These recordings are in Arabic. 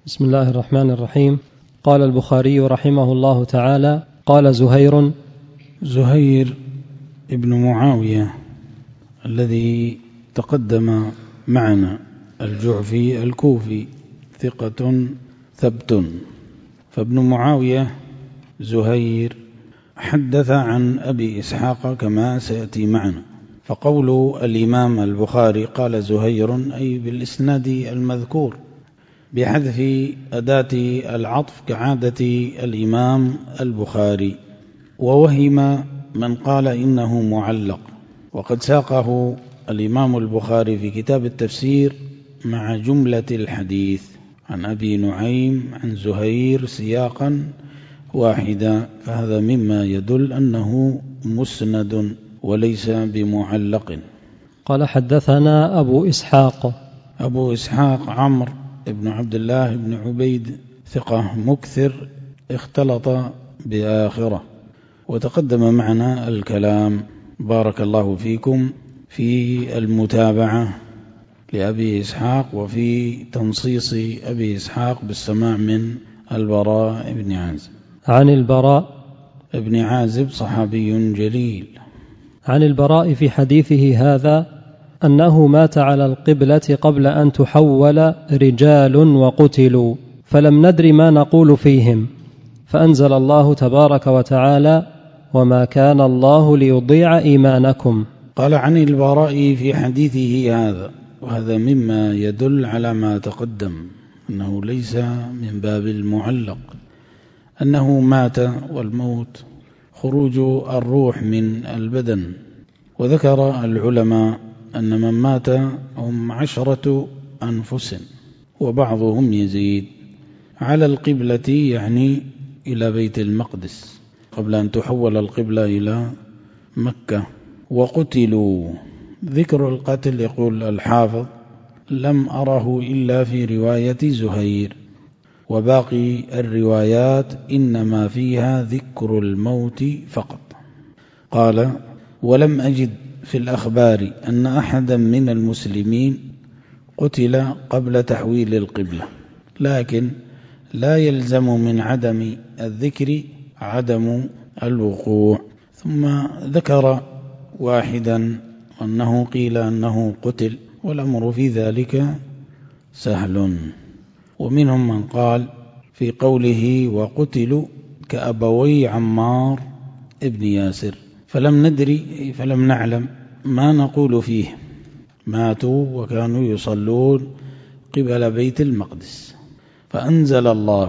بسم الله الرحمن الرحيم. قال البخاري رحمه الله تعالى: قال زهير ابن معاوية الذي تقدم معنا، الجعفي الكوفي، ثقة ثبت. فابن معاوية زهير حدث عن أبي إسحاق كما سيأتي معنا. فقول الإمام البخاري قال زهير أي بالإسناد المذكور بحذف أداة العطف كعادة الإمام البخاري، ووهم من قال إنه معلق، وقد ساقه الإمام البخاري في كتاب التفسير مع جملة الحديث عن أبي نعيم عن زهير سياقا واحدا، فهذا مما يدل أنه مسند وليس بمعلق. قال: حدثنا أبو إسحاق عمرو ابن عبد الله بن عبيد، ثقة مكثر اختلط بآخرة، وتقدم معنا الكلام بارك الله فيكم في المتابعة لأبي إسحاق وفي تنصيص أبي إسحاق بالسماع من البراء بن عازب. عن البراء ابن عازب صحابي جليل. عن البراء في حديثه هذا أنه مات على القبلة قبل أن تحول رجال وقتلوا، فلم ندر ما نقول فيهم، فأنزل الله تبارك وتعالى: وما كان الله ليضيع إيمانكم. قال عن البراء في حديثه هذا، وهذا مما يدل على ما تقدم أنه ليس من باب المعلق، أنه مات، والموت خروج الروح من البدن. وذكر العلماء أن من مات هم 10 أنفس، وبعضهم يزيد، على القبلة يعني إلى بيت المقدس قبل أن تحول القبلة إلى مكة. وقتلوا، ذكر القتل يقول الحافظ لم أره إلا في رواية زهير، وباقي الروايات إنما فيها ذكر الموت فقط. قال: ولم أجد في الأخبار أن أحدا من المسلمين قتل قبل تحويل القبلة، لكن لا يلزم من عدم الذكر عدم الوقوع. ثم ذكر واحدا أنه قيل أنه قتل، والأمر في ذلك سهل. ومنهم من قال في قوله وقتلوا كأبوي عمار ابن ياسر، فلم ندري فلم نعلم ما نقول فيه، ماتوا وكانوا يصلون قبل بيت المقدس، فأنزل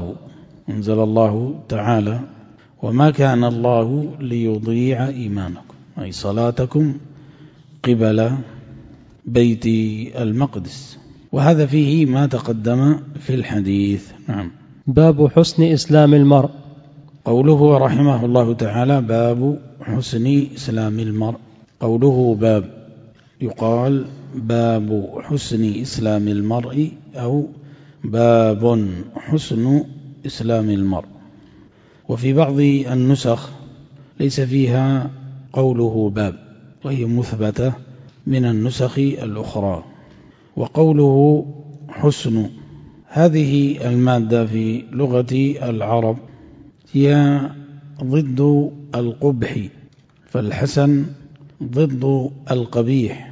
الله تعالى: وما كان الله ليضيع إيمانكم، أي صلاتكم قبل بيت المقدس. وهذا فيه ما تقدم في الحديث. نعم. باب حسن إسلام المرء. قوله رحمه الله تعالى: باب حسن إسلام المرء. قوله باب، يقال باب حسن إسلام المرء أو باب حسن إسلام المرء. وفي بعض النسخ ليس فيها قوله باب، وهي مثبتة من النسخ الأخرى. وقوله حسن، هذه المادة في لغة العرب هي ضد القبح، فالحسن ضد القبيح.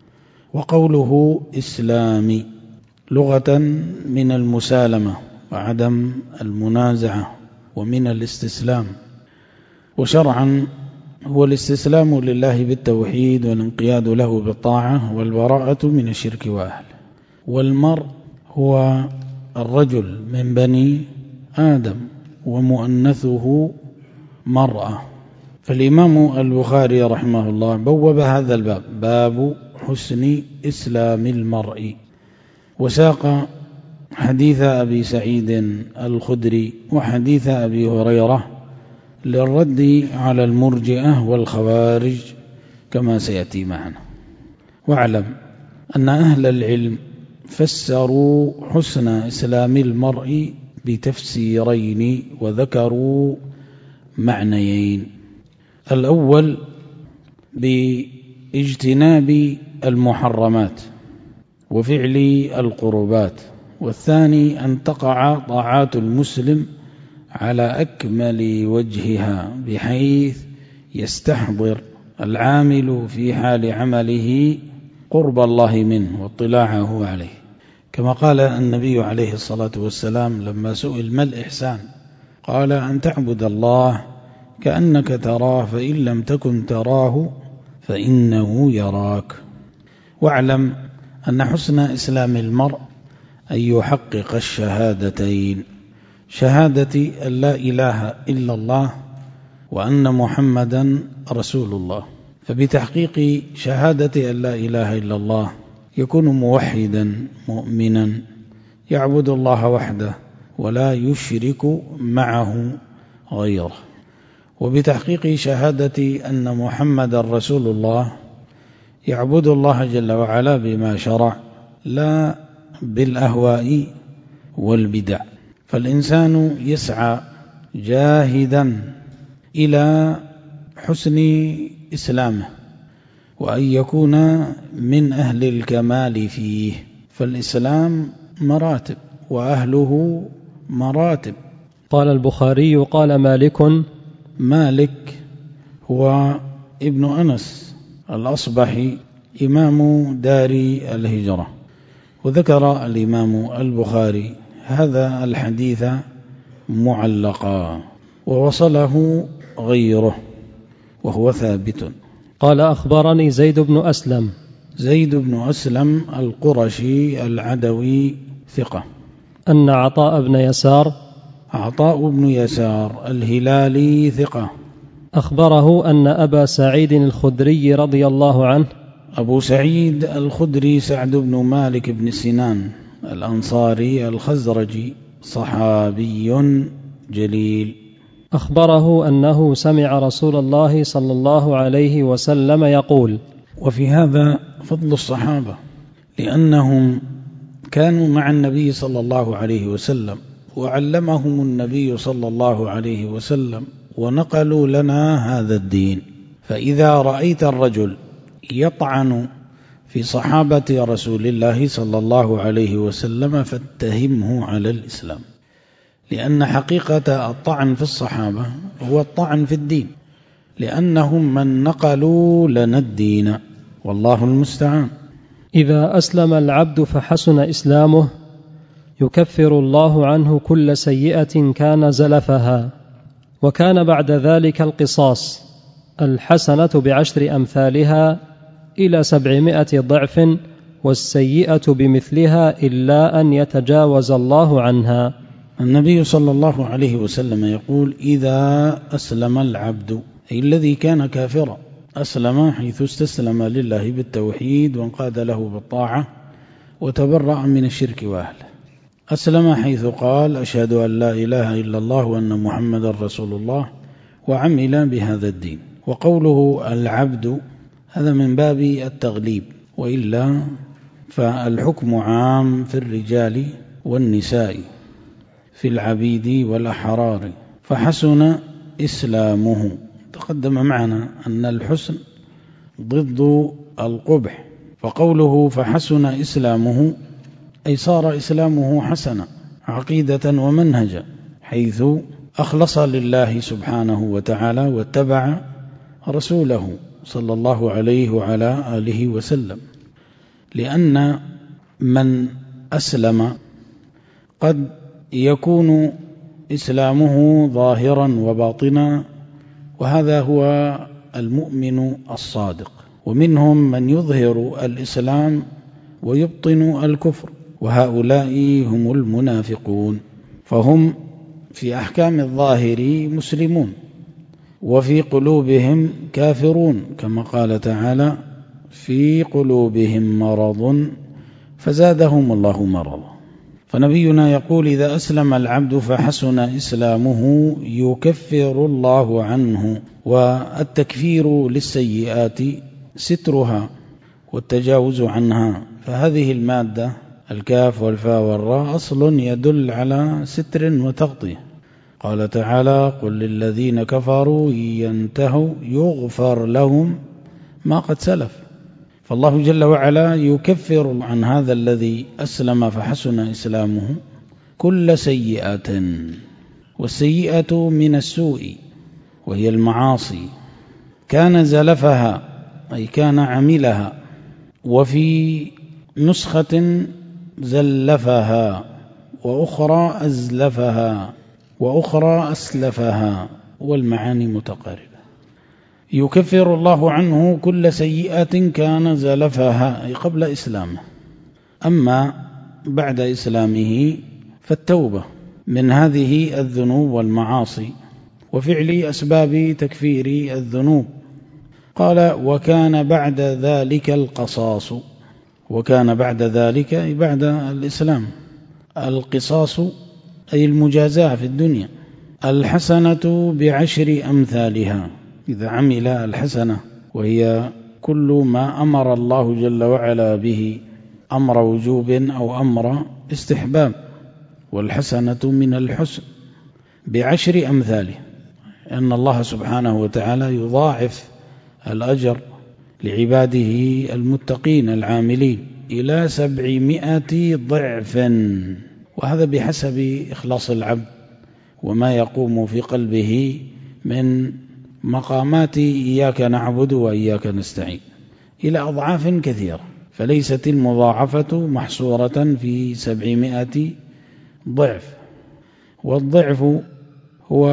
وقوله إسلامي لغة من المسالمة وعدم المنازعة ومن الاستسلام، وشرعا هو الاستسلام لله بالتوحيد والانقياد له بالطاعة والبراءة من الشرك وأهله. والمرء هو الرجل من بني آدم، ومؤنثه مرأة. فالإمام البخاري رحمه الله بوب هذا الباب، باب حسن إسلام المرء، وساق حديث أبي سعيد الخدري وحديث أبي هريرة للرد على المرجئة والخوارج كما سيأتي معنا. واعلم أن أهل العلم فسروا حسن إسلام المرء بتفسيرين، وذكروا معنيين: الأول باجتناب المحرمات وفعل القربات والثاني أن تقع طاعات المسلم على أكمل وجهها بحيث يستحضر العامل في حال عمله قرب الله منه واطلاعه عليه، كما قال النبي عليه الصلاة والسلام لما سئل ما الإحسان قال أن تعبد الله كأنك تراه فإن لم تكن تراه فإنه يراك. واعلم أن حسن إسلام المرء أن يحقق الشهادتين، شهادة أن لا إله إلا الله وأن محمدا رسول الله. فبتحقيق شهادة أن لا إله إلا الله يكون موحدا مؤمنا يعبد الله وحده ولا يشرك معه غيره. وبتحقيق شهادة أن محمدا رسول الله يعبد الله جل وعلا بما شرع لا بالأهواء والبدع. فالإنسان يسعى جاهدا إلى حسن إسلامه وأن يكون من أهل الكمال فيه، فالإسلام مراتب وأهله مراتب. قال البخاري قال مالك هو ابن أنس الأصبحي إمام دار الهجرة. وذكر الإمام البخاري هذا الحديث معلقا ووصله غيره وهو ثابت. قال أخبرني زيد بن أسلم القرشي العدوي ثقة، أن عطاء بن يسار الهلالي ثقة، أخبره أن أبا سعيد الخدري رضي الله عنه، أبو سعيد الخدري سعد بن مالك بن سنان الأنصاري الخزرجي صحابي جليل، أخبره أنه سمع رسول الله صلى الله عليه وسلم يقول. وفي هذا فضل الصحابة لأنهم كانوا مع النبي صلى الله عليه وسلم وعلمهم النبي صلى الله عليه وسلم ونقلوا لنا هذا الدين. فإذا رأيت الرجل يطعن في صحابة رسول الله صلى الله عليه وسلم فاتهمه على الإسلام، لأن حقيقة الطعن في الصحابة هو الطعن في الدين، لأنهم من نقلوا لنا الدين، والله المستعان. إذا أسلم العبد فحسن إسلامه يكفر الله عنه كل سيئة كان زلفها، وكان بعد ذلك القصاص، الحسنة ب10 أمثالها إلى 700 ضعف، والسيئة بمثلها إلا أن يتجاوز الله عنها. النبي صلى الله عليه وسلم يقول إذا أسلم العبد، أي الذي كان كافرا أسلم حيث استسلم لله بالتوحيد وانقاد له بالطاعة وتبرأ من الشرك وأهله، أسلم حيث قال أشهد أن لا إله إلا الله وأن محمد رسول الله وعمل بهذا الدين. وقوله العبد هذا من باب التغليب، وإلا فالحكم عام في الرجال والنساء في العبيد والأحرار. فحسن إسلامه، تقدم معنا أن الحسن ضد القبح، فقوله فحسن إسلامه أي صار إسلامه حسنا عقيدة ومنهجا، حيث أخلص لله سبحانه وتعالى واتبع رسوله صلى الله عليه وعلى آله وسلم. لأن من أسلم قد يكون إسلامه ظاهرا وباطنا، وهذا هو المؤمن الصادق، ومنهم من يظهر الإسلام ويبطن الكفر، وهؤلاء هم المنافقون، فهم في أحكام الظاهر مسلمون وفي قلوبهم كافرون، كما قال تعالى في قلوبهم مرض فزادهم الله مرضا. فنبينا يقول إذا أسلم العبد فحسن إسلامه يكفر الله عنه. والتكفير للسيئات سترها والتجاوز عنها، فهذه المادة الكاف والفاء والراء أصل يدل على ستر وتغطية. قال تعالى قل للذين كفروا ينتهوا يغفر لهم ما قد سلف، فالله جل وعلا يكفر عن هذا الذي أسلم فحسن إسلامه كل سيئة، والسيئة من السوء وهي المعاصي، كان زلفها أي كان عملها، وفي نسخة زلفها، وأخرى أزلفها، وأخرى أسلفها، والمعاني متقاربة. يكفر الله عنه كل سيئة كان زلفها أي قبل إسلامه. أما بعد إسلامه فالتوبة من هذه الذنوب والمعاصي وفعل أسباب تكفير الذنوب. قال وكان بعد ذلك القصاص، وكان بعد ذلك أي بعد الإسلام. القصاص أي المجازاة في الدنيا. الحسنة بعشر أمثالها، إذا عمل الحسنة وهي كل ما أمر الله جل وعلا به، أمر وجوب أو أمر استحباب، والحسنة من الحسن بعشر أمثاله، أن الله سبحانه وتعالى يضاعف الأجر لعباده المتقين العاملين إلى 700 ضعف، وهذا بحسب إخلاص العبد وما يقوم في قلبه من مقامات إياك نعبد وإياك نستعين إلى أضعاف كثيرة، فليست المضاعفة محصورة في 700 ضعف. والضعف هو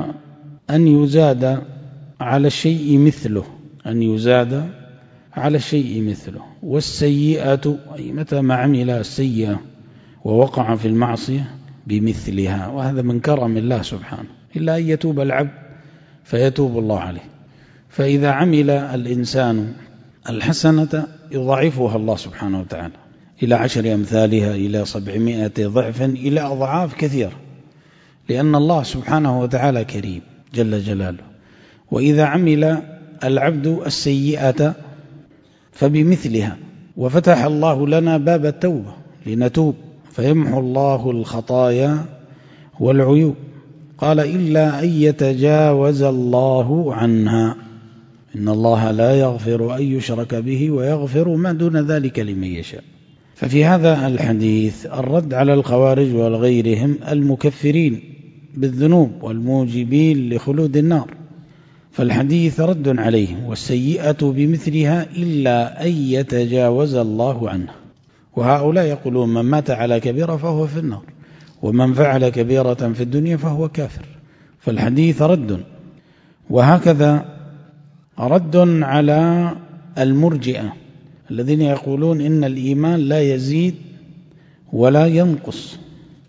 أن يزاد على الشيء مثله، أن يزاد على الشيء مثله. والسيئة أي متى ما عمل السيئة ووقع في المعصية بمثلها، وهذا من كرم الله سبحانه، إلا أن يتوب العبد فيتوب الله عليه. فإذا عمل الإنسان الحسنة يضاعفها الله سبحانه وتعالى إلى 10 أمثالها، إلى 700 ضعف، إلى أضعاف كثيرة، لأن الله سبحانه وتعالى كريم جل جلاله. وإذا عمل العبد السيئة فبمثلها، وفتح الله لنا باب التوبة لنتوب فيمحو الله الخطايا والعيوب. قال إلا أن يتجاوز الله عنها، إن الله لا يغفر أن يشرك به ويغفر ما دون ذلك لمن يشاء. ففي هذا الحديث الرد على الخوارج والغيرهم المكفرين بالذنوب والموجبين لخلود النار، فالحديث رد عليهم، والسيئة بمثلها إلا أن يتجاوز الله عنها. وهؤلاء يقولون من مات على كبيرة فهو في النار، ومن فعل كبيرة في الدنيا فهو كافر، فالحديث رد. وهكذا رد على المرجئة الذين يقولون إن الإيمان لا يزيد ولا ينقص،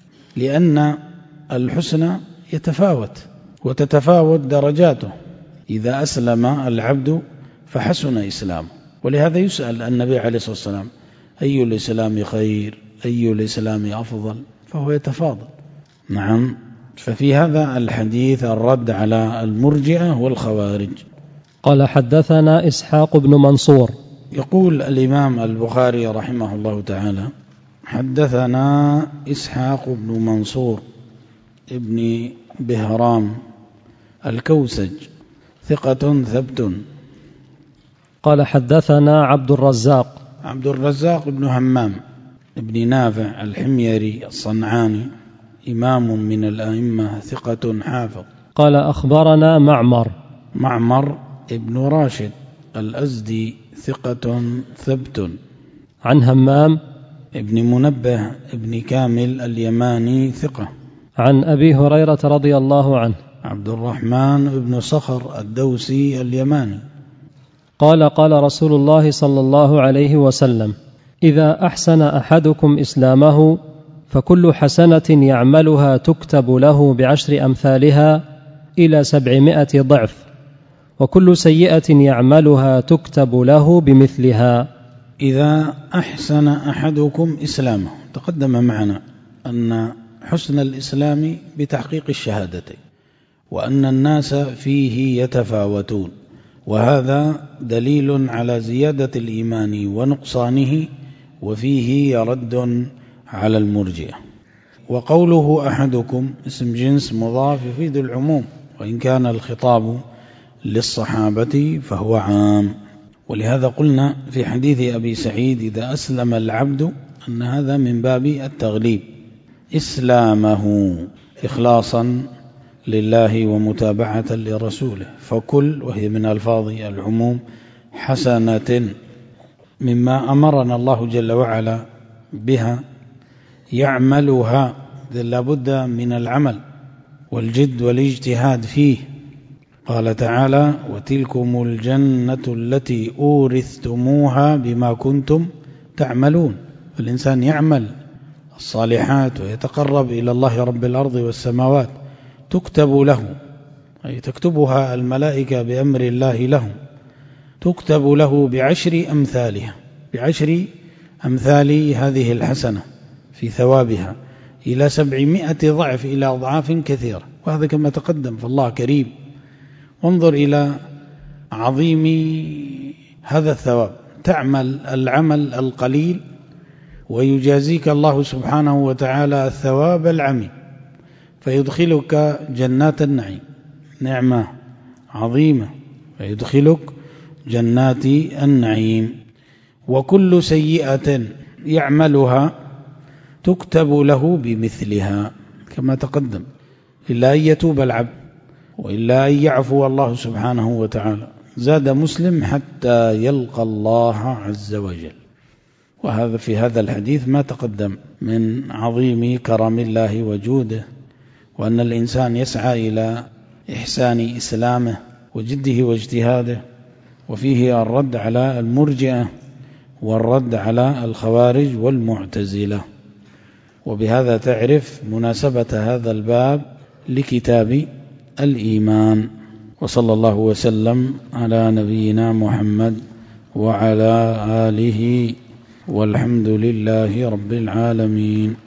لأن الحسن يتفاوت وتتفاوت درجاته إذا أسلم العبد فحسن إسلامه. ولهذا يسأل النبي عليه الصلاة والسلام أي الإسلام خير، أي الإسلام أفضل، فهو يتفاضل. نعم. ففي هذا الحديث الرد على المرجئة والخوارج. قال حدثنا إسحاق بن منصور. يقول الإمام البخاري رحمه الله تعالى حدثنا إسحاق بن منصور ابن بهرام الكوسج ثقة ثبت. قال حدثنا عبد الرزاق بن همام ابن نافع الحميري الصنعاني، إمام من الأئمة ثقة حافظ. قال أخبرنا معمر ابن راشد الأزدي ثقة ثبت. عن همام ابن منبه ابن كامل اليماني ثقة. عن أبي هريرة رضي الله عنه عبد الرحمن بن صخر الدوسي اليماني قال قال رسول الله صلى الله عليه وسلم إذا أحسن أحدكم إسلامه فكل حسنة يعملها تكتب له ب10 أمثالها إلى 700 ضعف، وكل سيئة يعملها تكتب له بمثلها. إذا أحسن أحدكم إسلامه، تقدم معنا أن حسن الإسلام بتحقيق الشهادتين، وأن الناس فيه يتفاوتون، وهذا دليل على زيادة الإيمان ونقصانه، وفيه يرد على المرجئة. وقوله أحدكم اسم جنس مضاف يفيد العموم، وإن كان الخطاب للصحابة فهو عام. ولهذا قلنا في حديث أبي سعيد إذا أسلم العبد أن هذا من باب التغليب، إسلامه إخلاصا لله ومتابعة لرسوله، فكل، وهي من ألفاظ العموم، حسنة مما أمرنا الله جل وعلا بها يعملها، لابد من العمل والجد والاجتهاد فيه. قال تعالى: وتلكم الجنة التي أورثتموها بما كنتم تعملون. الإنسان يعمل الصالحات ويتقرب إلى الله رب الأرض والسماوات، تكتب له، أي تكتبها الملائكة بأمر الله له، تكتب له بعشر أمثالها، بعشر أمثال هذه الحسنة في ثوابها إلى 700 ضعف، إلى أضعاف كثيرة. وهذا كما تقدم، فالله كريم. وانظر إلى عظيم هذا الثواب، تعمل العمل القليل ويجازيك الله سبحانه وتعالى الثواب العميم، فيدخلك جنات النعيم، نعمة عظيمة، فيدخلك جنات النعيم. وكل سيئة يعملها تكتب له بمثلها كما تقدم، إلا أن يتوب العبد، وإلا أن يعفو الله سبحانه وتعالى. زاد مسلم: حتى يلقى الله عز وجل. وهذا في هذا الحديث ما تقدم من عظيم كرم الله وجوده، وأن الإنسان يسعى إلى إحسان إسلامه وجده واجتهاده. وفيه الرد على المرجئة والرد على الخوارج والمعتزلة. وبهذا تعرف مناسبة هذا الباب لكتاب الإيمان. وصلى الله وسلم على نبينا محمد وعلى آله، والحمد لله رب العالمين.